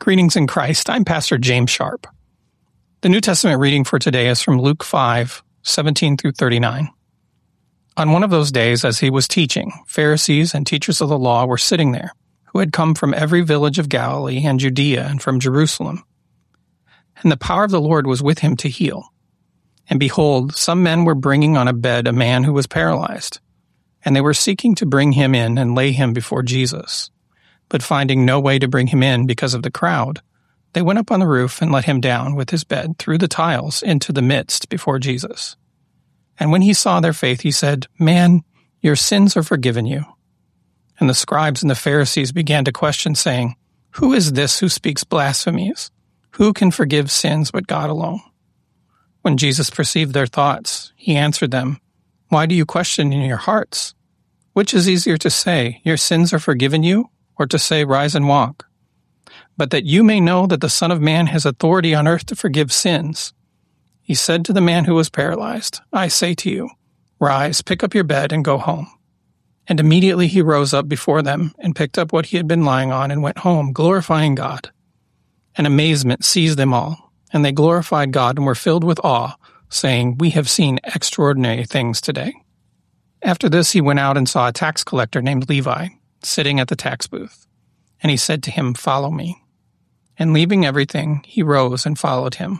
Greetings in Christ. I'm Pastor James Sharp. The New Testament reading for today is from Luke 5:17 through 39. On one of those days, as he was teaching, Pharisees and teachers of the law were sitting there, who had come from every village of Galilee and Judea and from Jerusalem. And the power of the Lord was with him to heal. And behold, some men were bringing on a bed a man who was paralyzed, and they were seeking to bring him in and lay him before Jesus. But finding no way to bring him in because of the crowd, they went up on the roof and let him down with his bed through the tiles into the midst before Jesus. And when he saw their faith, he said, "Man, your sins are forgiven you." And the scribes and the Pharisees began to question, saying, "Who is this who speaks blasphemies? Who can forgive sins but God alone?" When Jesus perceived their thoughts, he answered them, "Why do you question in your hearts? Which is easier to say, 'Your sins are forgiven you,' or to say, 'Rise and walk'? But that you may know that the Son of Man has authority on earth to forgive sins." He said to the man who was paralyzed, "I say to you, rise, pick up your bed, and go home." And immediately he rose up before them and picked up what he had been lying on and went home, glorifying God. And amazement seized them all, and they glorified God and were filled with awe, saying, "We have seen extraordinary things today." After this he went out and saw a tax collector named Levi sitting at the tax booth. And he said to him, "Follow me." And leaving everything, he rose and followed him.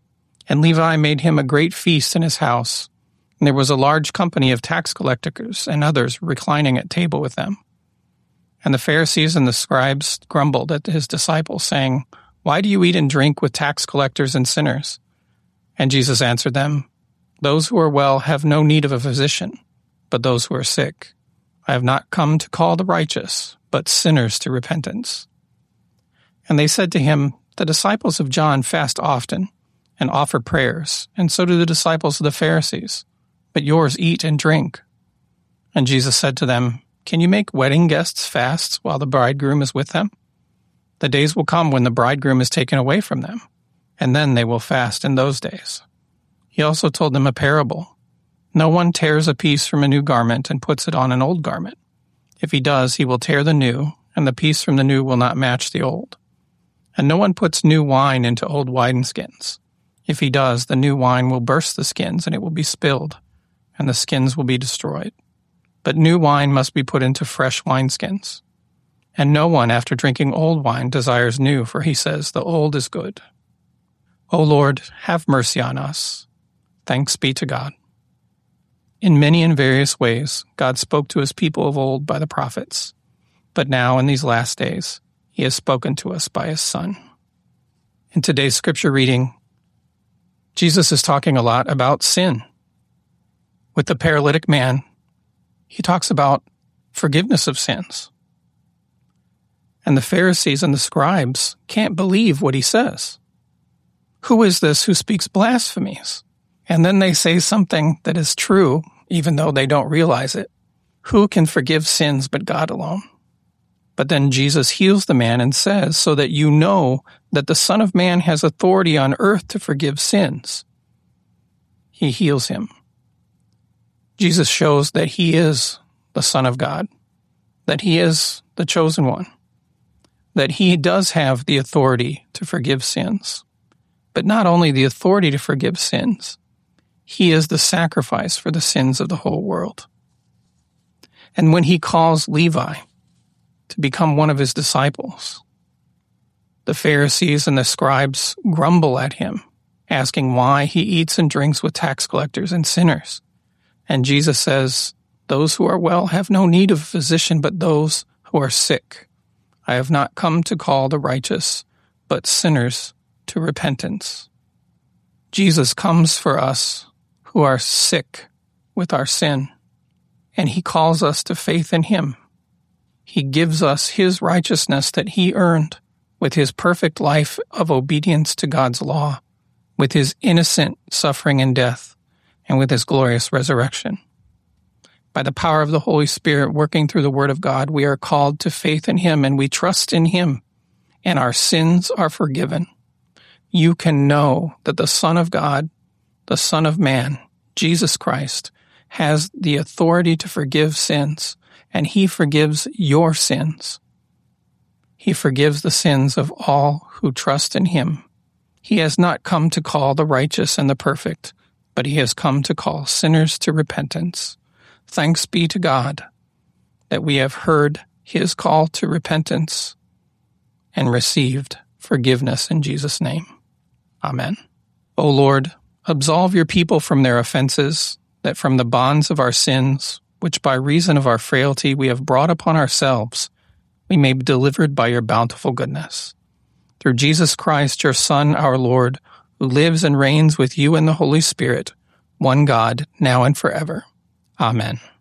And Levi made him a great feast in his house, and there was a large company of tax collectors and others reclining at table with them. And the Pharisees and the scribes grumbled at his disciples, saying, "Why do you eat and drink with tax collectors and sinners?" And Jesus answered them, "Those who are well have no need of a physician, but those who are sick. I have not come to call the righteous, but sinners to repentance." And they said to him, "The disciples of John fast often and offer prayers, and so do the disciples of the Pharisees, but yours eat and drink." And Jesus said to them, "Can you make wedding guests fast while the bridegroom is with them? The days will come when the bridegroom is taken away from them, and then they will fast in those days." He also told them a parable. "No one tears a piece from a new garment and puts it on an old garment. If he does, he will tear the new, and the piece from the new will not match the old. And no one puts new wine into old wineskins. If he does, the new wine will burst the skins, and it will be spilled, and the skins will be destroyed. But new wine must be put into fresh wineskins. And no one, after drinking old wine, desires new, for he says, 'The old is good.' O Lord, have mercy on us. Thanks be to God." In many and various ways, God spoke to his people of old by the prophets. But now, in these last days, he has spoken to us by his Son. In today's scripture reading, Jesus is talking a lot about sin. With the paralytic man, he talks about forgiveness of sins. And the Pharisees and the scribes can't believe what he says. Who is this who speaks blasphemies? And then they say something that is true, even though they don't realize it. Who can forgive sins but God alone? But then Jesus heals the man and says, "So that you know that the Son of Man has authority on earth to forgive sins." He heals him. Jesus shows that he is the Son of God, that he is the chosen one, that he does have the authority to forgive sins. But not only the authority to forgive sins, he is the sacrifice for the sins of the whole world. And when he calls Levi to become one of his disciples, the Pharisees and the scribes grumble at him, asking why he eats and drinks with tax collectors and sinners. And Jesus says, "Those who are well have no need of a physician, but those who are sick. I have not come to call the righteous, but sinners to repentance." Jesus comes for us who are sick with our sin, and he calls us to faith in him. He gives us his righteousness that he earned with his perfect life of obedience to God's law, with his innocent suffering and death, and with his glorious resurrection. By the power of the Holy Spirit working through the Word of God, we are called to faith in him, and we trust in him, and our sins are forgiven. You can know that the Son of God, the Son of Man, Jesus Christ, has the authority to forgive sins, and he forgives your sins. He forgives the sins of all who trust in him. He has not come to call the righteous and the perfect, but he has come to call sinners to repentance. Thanks be to God that we have heard his call to repentance and received forgiveness in Jesus' name. Amen. O Lord, absolve your people from their offenses, that from the bonds of our sins, which by reason of our frailty we have brought upon ourselves, we may be delivered by your bountiful goodness. Through Jesus Christ, your Son, our Lord, who lives and reigns with you in the Holy Spirit, one God, now and forever. Amen.